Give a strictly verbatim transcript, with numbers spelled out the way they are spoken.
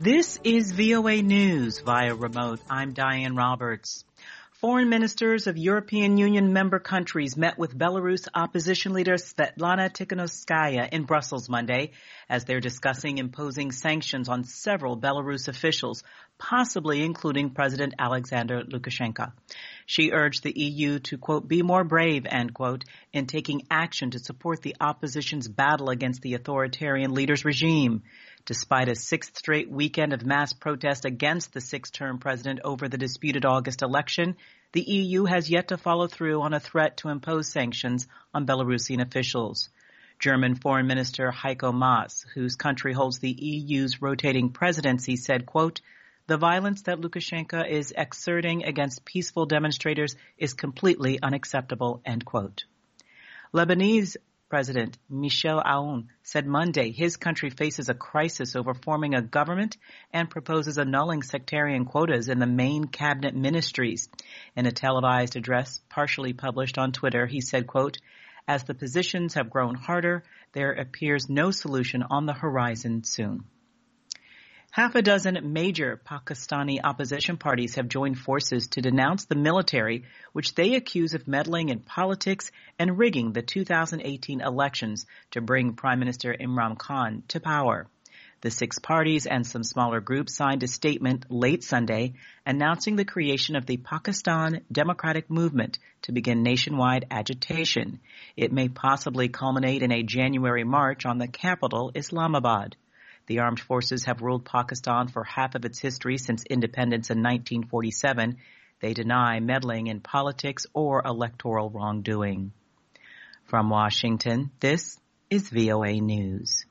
This is V O A News via remote. I'm Diane Roberts. Foreign ministers of European Union member countries met with Belarus opposition leader Svetlana Tikhanovskaya in Brussels Monday as they're discussing imposing sanctions on several Belarus officials, possibly including President Alexander Lukashenko. She urged the E U to, quote, be more brave, end quote, in taking action to support the opposition's battle against the authoritarian leader's regime. Despite a sixth straight weekend of mass protest against the six-term president over the disputed August election, the E U has yet to follow through on a threat to impose sanctions on Belarusian officials. German Foreign Minister Heiko Maas, whose country holds the E U's rotating presidency, said, quote, the violence that Lukashenko is exerting against peaceful demonstrators is completely unacceptable, end quote. Lebanese President Michel Aoun said Monday his country faces a crisis over forming a government and proposes annulling sectarian quotas in the main cabinet ministries. In a televised address partially published on Twitter, he said, quote, as the positions have grown harder, there appears no solution on the horizon soon. Half a dozen major Pakistani opposition parties have joined forces to denounce the military, which they accuse of meddling in politics and rigging the two thousand eighteen elections to bring Prime Minister Imran Khan to power. The six parties and some smaller groups signed a statement late Sunday announcing the creation of the Pakistan Democratic Movement to begin nationwide agitation. It may possibly culminate in a January march on the capital, Islamabad. The armed forces have ruled Pakistan for half of its history since independence in nineteen forty-seven. They deny meddling in politics or electoral wrongdoing. From Washington, this is V O A News.